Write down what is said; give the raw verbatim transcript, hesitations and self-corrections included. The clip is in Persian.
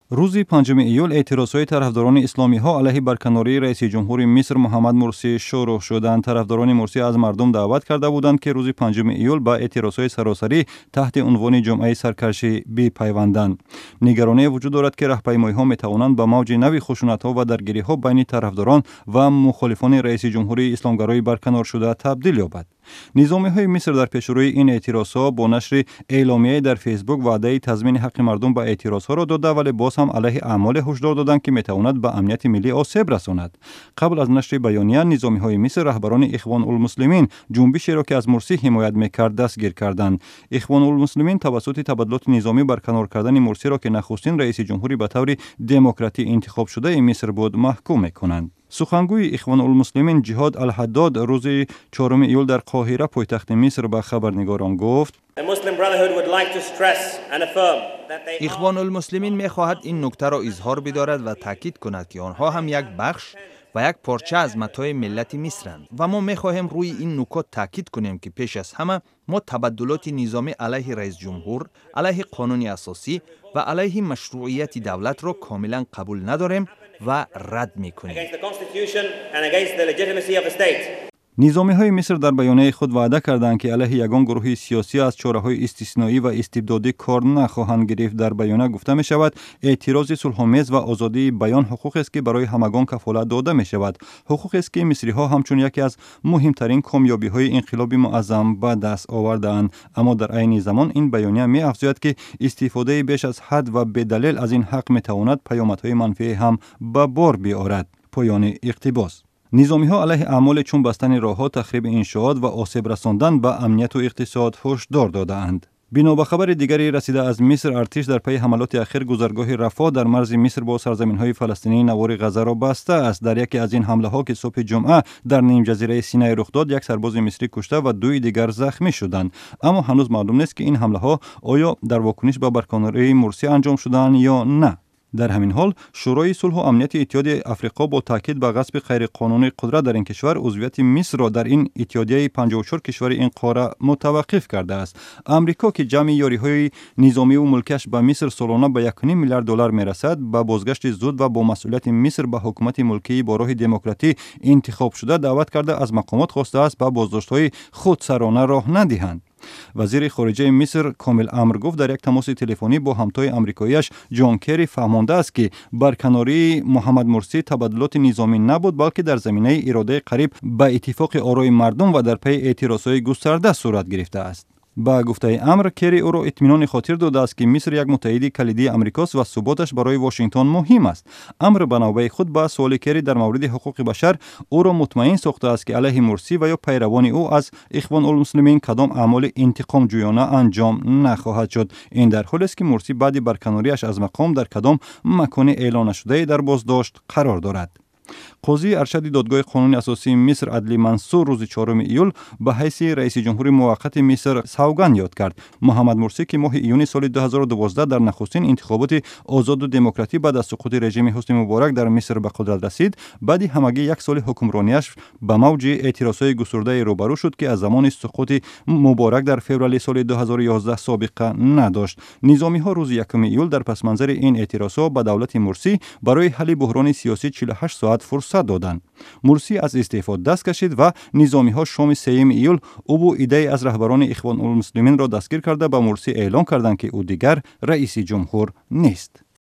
روز پنجم ایول اعتراضهای طرفداران اسلامی ها علیه برکناری رئیس جمهور مصر محمد مرسی شروع شدند. طرفداران مرسی از مردم دعوت کرده بودند که روز پنجم ایول با اعتراضهای سراسری تحت عنوان جمعه سرکشی بپیوندند. نگرانی وجود دارد که راهپیمایی ها می توانند به موج نوی خشونت ها و درگیری ها بین طرفداران و مخالفان رئیس جمهوری اسلامگرای برکنار شده تبدیل یابد. نظامی های مصر در پیشروی این اعتراض ها با نشر اعلامیه در فیسبوک وعده تضمین حق مردم به اعتراض ها را داده، ولی باز هم علیه اعمال هشدار دادند که میتواند به امنیت ملی آسیب رساند. قبل از نشر بیانیه، نظامی های مصر رهبران اخوان المسلمین جنبشی را که از مرسی حمایت میکرد دستگیر کردند. اخوان المسلمین توسط تبادلات نظامی برکنار کردن مرسی را که نخستین رئیس جمهوری به طور دموکراتی انتخاب شده مصر بود محکوم میکنند. سخنگوی اخوان المسلمین جهاد الحداد روز چهارم ایول در قاهره پایتخت مصر به خبرنگاران گفت: اخوان المسلمین می خواهد این نکته را اظهار بدارد و تاکید کند که آنها هم یک بخش و یک پارچه از متاع ملت مصرند و ما می خواهیم روی این نکات تاکید کنیم که پیش از همه ما تبدلات نظامی علیه رئیس جمهور، علیه قانون اساسی و علیه مشروعیت دولت را کاملا قبول نداریم و رد می‌کنیم. نظامی های مصر در بیانیه خود وعده کردند که علیه یگان گروه سیاسی از چاره‌های استثنایی و استبدادی کار نخواهند گرفت. در بیانیه گفته می شود اعتراض صلح‌آمیز و آزادی بیان حقوق است که برای همگان کفالت داده می شود. حقوق است که مصری ها همچون یکی از مهمترین کامیابی های انقلاب معظم به دست آوردند. اما در عین زمان این بیانیه می افزاید که استفاده بیش از حد و بدلیل از این حق می تواند پیامدهای منفی هم به بار بیاورد. پایان اقتباس. نظامی ها علیه اعمال چون بستن راه ها، تخریب انشاءات و آسیب رساندن به امنیت و اقتصاد هشدار داده‌اند. بنا به خبر دیگری رسیده از مصر، ارتش در پی حملات اخیر گذرگاه رفاه در مرز مصر با سرزمین های فلسطینی نوار غزه را بسته است. در یکی از این حمله ها که صبح جمعه در نیم جزیره سینای رخ داد، یک سرباز مصری کشته و دوی دیگر زخمی شدند. اما هنوز معلوم نیست که این حمله ها آیا در واکنش به برکناری مرسی انجام شدند یا نه. در همین حال شورای صلح و امنیت اتحاد آفریقا با تاکید به غصب غیرقانونی قدرت در این کشور عضویت مصر را در این اتحادیه پنجاه و چهار کشور این قاره متوقف کرده است. امریکا که جمع یاری‌های نظامی و ملکش به مصر سالانه به یک و نیم میلیارد دلار میرسد، به بازگشت زود و با مسئولیت مصر به حکومت ملکی با راه دموکراتی انتخاب شده دعوت کرده از مقامات خواسته است به بازداشت‌های خودسرانه راه ندهند. وزیر خارجه مصر کامل امر گفت در یک تماس تلفنی با همتای آمریکاییش جان کری فهمانده است که برکناری محمد مرسی تبادلات نظامی نبود، بلکه در زمینه اراده قریب به اتفاق آرای مردم و در پی اعتراضهای گسترده صورت گرفته است. با گفته امر، کری او را اطمینان خاطر داده است که مصر یک متحد کلیدی آمریکاست و ثباتش برای واشنگتن مهم است. امر به نوبه خود با سوال کری در مورد حقوق بشر او را مطمئن ساخته است که علیه مرسی و یا پیروان او از اخوان المسلمین کدام اعمال انتقام جویانه انجام نخواهد شد. این در حالی است که مرسی بعد برکناریش از مقام در کدام مکان اعلان نشده در بازداشت قرار دارد. قاضی ارشد دادگاه قانون اساسی مصر عدلی منصور روز چهارم ایول به حیث رئیس جمهور موقت مصر سوگند یاد کرد. محمد مرسی که ماه ایون سال دو هزار و دوازده در نخستین انتخابات آزاد و دموکراتی بعد از سقوط رژیم حسنی مبارک در مصر به قدرت رسید، بعد همگی یک سال حکمرانیش به موج اعتراضهای گسترده روبرو شد که از زمان سقوط مبارک در فوریه سال دو هزار و یازده سابقه نداشت. نظامی ها روز یکم ایول در پس منظر این اعتراضات به دولت مرسی برای حل بحران سیاسی چهل و هشت ساعت فرصت دادند. مرسی از استعفا دست کشید و نظامی ها شام سوم ایول او با ایده از رهبران اخوان المسلمین را دستگیر کرده به مرسی اعلام کردند که او دیگر رئیس جمهور نیست.